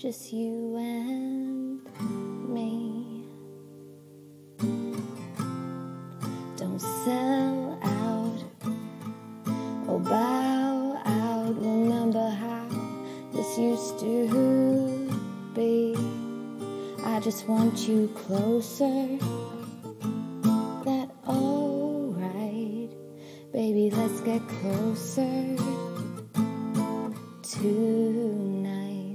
just you and me. Don't sell out or bow out. Remember how this used to be. I just want you closer. That alright, baby, let's get closer tonight.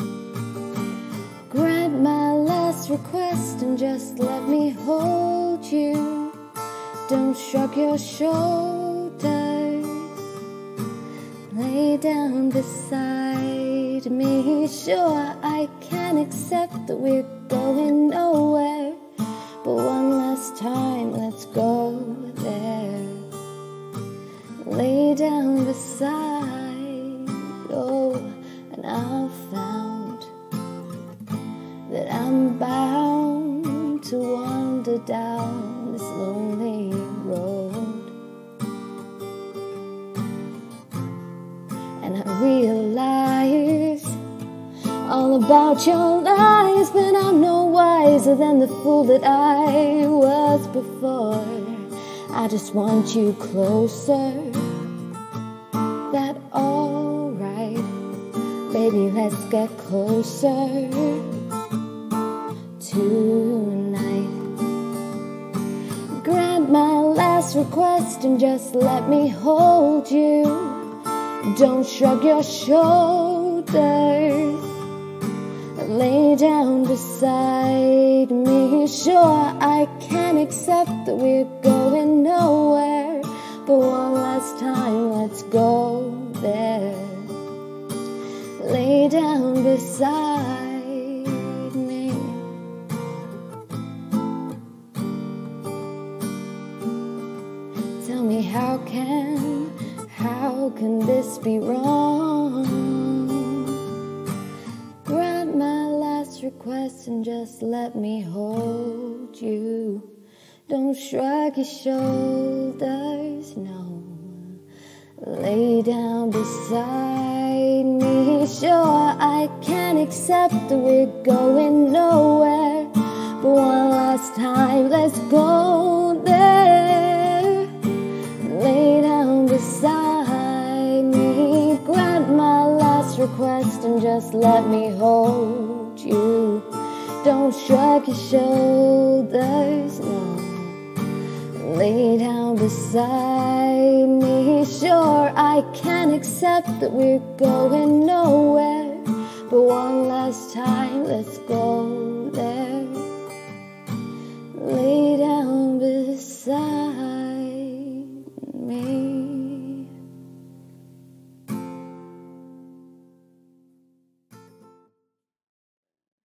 Grant my last request and just let me hold you. Don't shrug your shoulders. Lay down beside me. Sure, I can accept that we're going nowhere, but one last time, let's go there. Lay down beside, oh, and I've found that I'm bound to wander down this lonely road. And I realize all about your lies, but I'm no wiser than the fool that I was before. I just want you closer. That alright, baby, let's get closer tonight. Grant my last request and just let me hold you. Don't shrug your shoulders. Lay down beside me. Sure, I can accept that we're going nowhere, but one last time, let's go there. Lay down beside me. Tell me how can this be wrong? Grant my last request and just let me hold you. Don't shrug your shoulders, no. Lay down beside me. Sure, I can accept that we're going nowhere, but one last time, let's go there. Lay down beside me. Grant my last request and just let me hold you. Don't shrug your shoulders, no. Lay down beside me. Sure, I can accept that we're going nowhere, but one last time, let's go there. Lay down